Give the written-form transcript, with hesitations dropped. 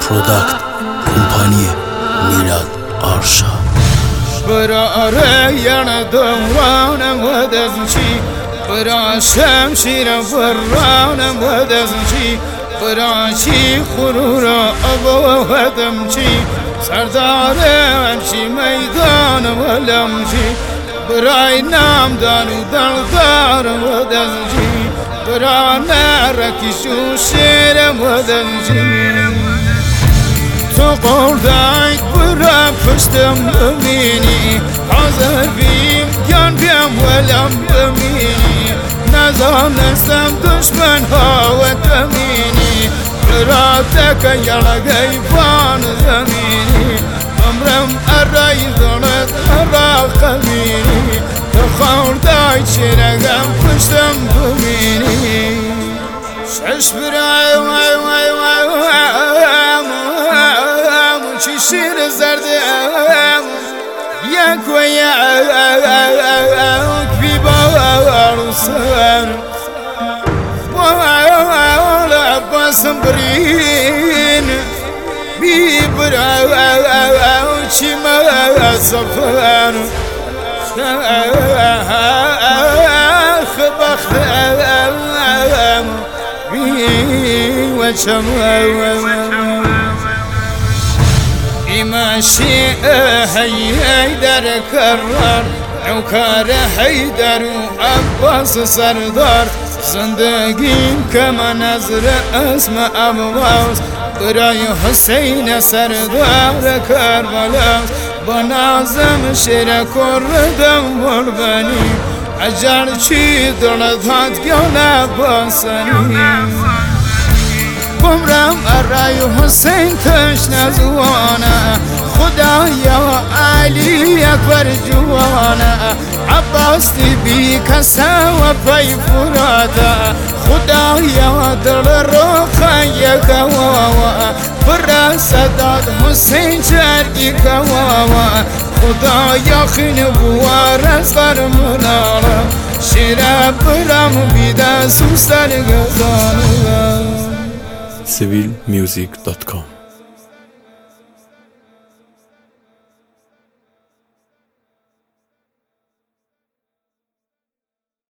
پروداکت کمپانی میلاد آرشا برا ریان دورانم و دزنشی برا شمشیر فرانم و دزنشی برا چی خرورا ابو هدمشی سردارم چی میدانم و لمشی برای نامدان و دلدارم و دزنشی برا نرکش و شیرم و دزنشی تو قردایت برا پشتم ببینی حاضر بیم گن بیم ولم ببینی نزانستم دشمن ها و تمینی برا تکا یلگی فان زمینی عمرم ارای دولت ارا قبینی تو قردایت شیرگم پشتم ببینی شش برای وای وای وای شیر زردم یک و یک بی بار سر والا باسم برین بی برا چی ما سفر خبختم بی و چم ماشي هيدر كرر عكار هيدر وعباس سردار زندگیم كما نظر اسم عباس براي حسين سردار كربلاء بنازم شير كردم والبني عجر چي دلدهات گونا باسني عمرم ارای حسین تشنه زوانه خدایا علی اکبر جوانه عباس بی کسا و پی فراته خدایا دل روخه یکواوا برا صداد حسین جرگی کواوا خدایا خین بوار فرموناره شیره برام بیده سوستر گزانه civilmusic.com